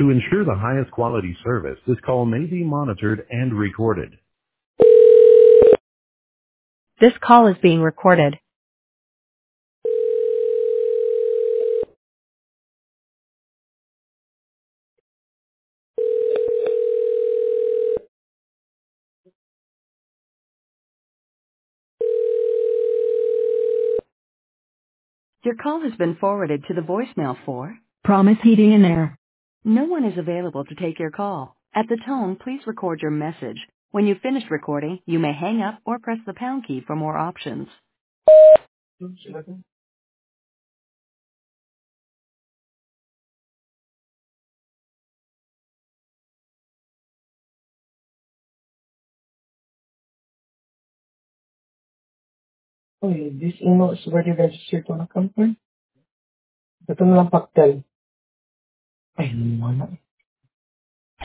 To ensure the highest quality service, this call may be monitored and recorded. This call is being recorded. Your call has been forwarded to the voicemail for Promise Heating and Air. No one is available to take your call. At the tone, please record your message. When you've finished recording, you may hang up or press the pound key for more options. Okay, this email is already registered on a company. Ito na lang paktel. Ay, ano naman.